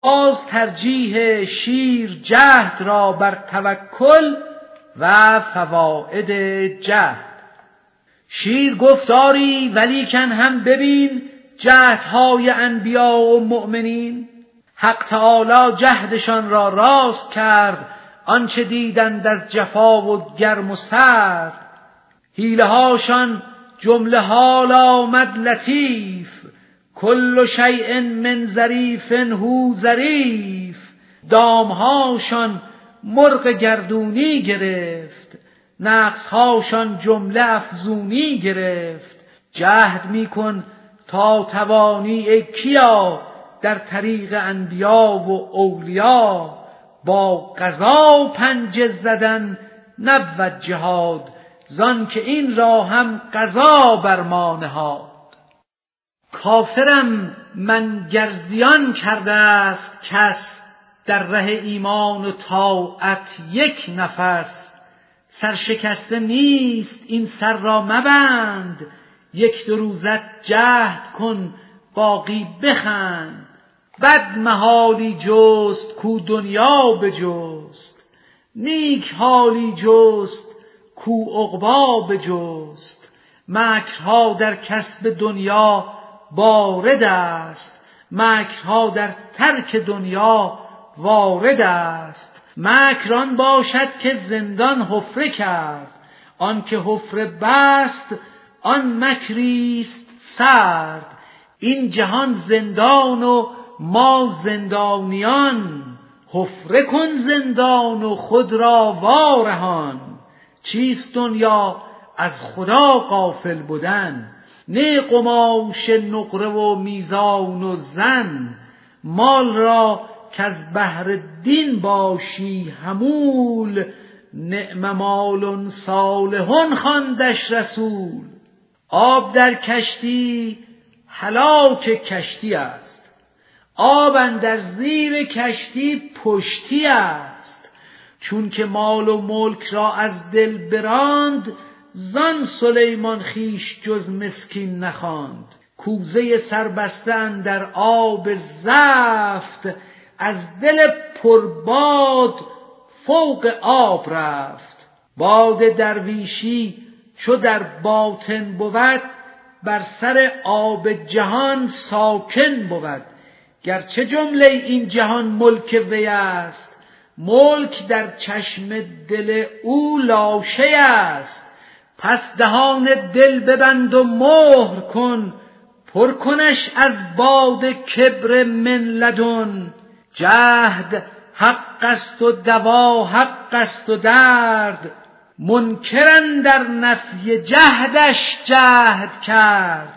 باز ترجیح شیر جهد را بر توکل و فواید جهد. شیر گفتاری ولیکن هم ببین جهدهای انبیا و مؤمنین. حق تعالی جهدشان را راست کرد، آنچه دیدند از جفا و گرم و سرد. حیله هاشان جمله حال آمد لطیف، کل شیء من ظریف هو ظریف. دامهاشان مرغ گردونی گرفت، نقصهاشان جمله افزونی گرفت. جهد میکن تا توانی ای کیا، در طریق انبیا و اولیا. با قضا پنجه زدن نبود جهاد، زان که این را هم قضا بر ما نهاد. کافرم من گر زیان کرده است کس، در ره ایمان و طاعت یک نفس. سرشکسته نیست این سر را مبند، یک دو روزت جهد کن باقی بخند. بد محالی جست کو دنیا بجست، نیک حالی جست کو عقبی بجست. مکرها در کسب دنیا وارد است، مکرها در ترک دنیا وارد است. مکر آن باشد که زندان حفره کرد، آن که حفره بست آن مکریست سرد. این جهان زندان و ما زندانیان، حفره کن زندان و خود را وارهان. چیست دنیا از خدا غافل بودن، نه قماش نقره و میزان و زن. مال را کز بهر دین باشی حمول، نعم مال صالح خواندش رسول. آب در کشتی هلاک کشتی است، آب اندر زیر کشتی پشتی است. چون که مال و ملک را از دل براند، زان سلیمان خویش جز مسکین نخواند. کوزه سربسته اندر آب زفت، از دل پرباد فوق آب رفت. باد درویشی چو در باطن بود، بر سر آب جهان ساکن بود. گرچه جمله این جهان ملک وی است، ملک در چشم دل او لاشه است. پس دهان دل ببند و مهر کن، پر کنش از باد کبر من لدن. جهد حق است و دوا حق است و درد، منکر اندر نفی جهدش جهد کرد.